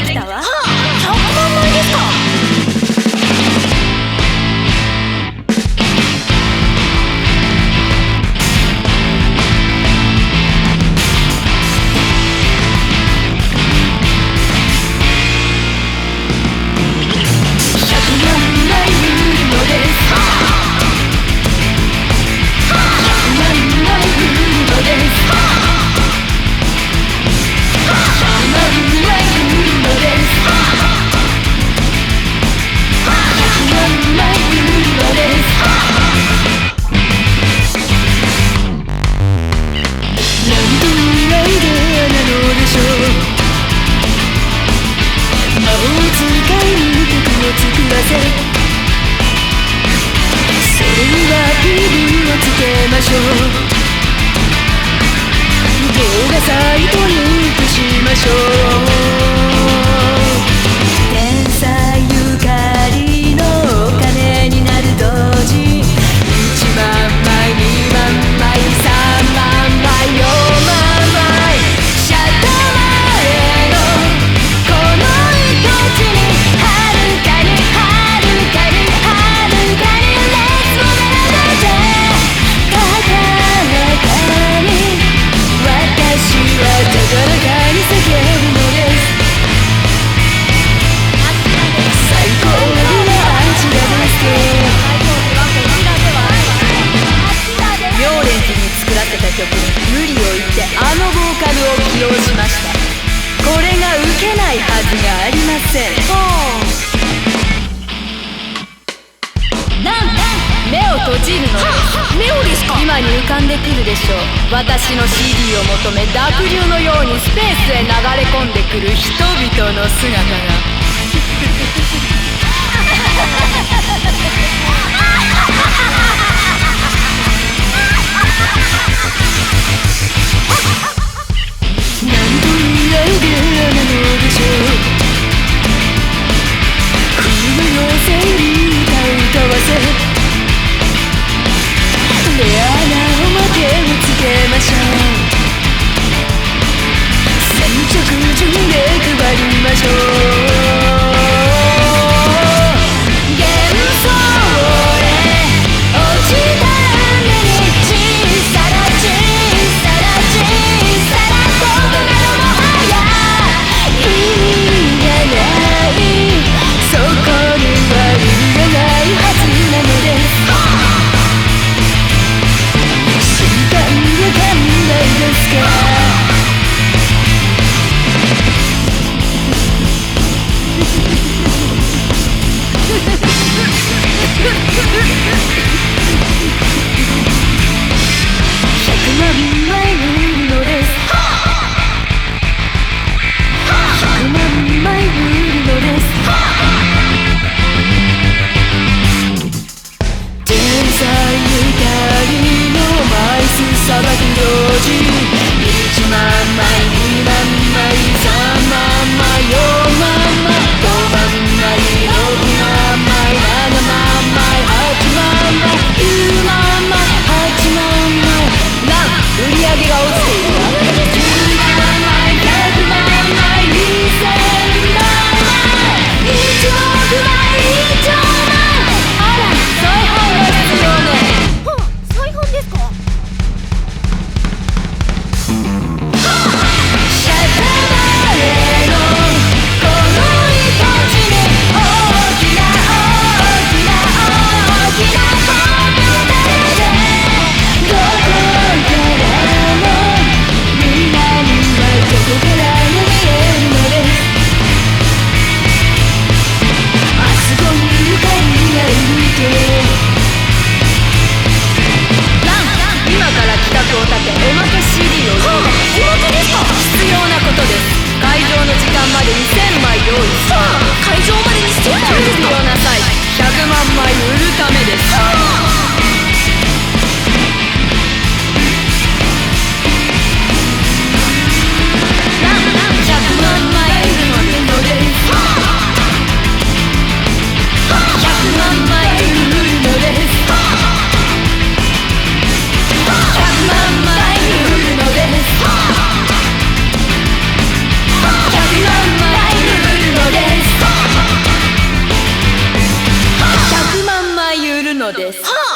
きたわ。100万枚ですか。動画サイトにリンクしましょう。天才ゆかりのお金になる同時、1万枚2万枚3万枚4万枚シャッター前のこの土地にはるかにはるかにはるかにレッツを並べて高らかに私は高らかに叫ぶのです。最高な味がです妙蓮寺に作らせた曲に無理を言ってあのボーカルを起用しました。これがウケないはずがありません。目を閉じるのです。目をですか。今に浮かんでくるでしょう。私の CD を求め濁流のようにスペースへ流れ込んでくる人々の姿が。なんというアイデアなのでしょう。空の整理歌わせレアなおまけをつけましょう。先着順で配りましょう。幻想へ落ちた雨に小さな小さな小さな僕などもはや意味がない、そこには意味がないはずなのです。わかんないですか。100万枚売るのです。100万枚売るのです。天才ゆかりの枚数さばく同時、1万枚2万枚3万枚4万枚5万枚6万枚7万枚8万枚9万枚8万枚ラン売り上げが落ちているわ。10万枚100万枚2000万枚1億枚1兆枚。あら再販が必要ね。再販ですか。100万枚売るのです。 は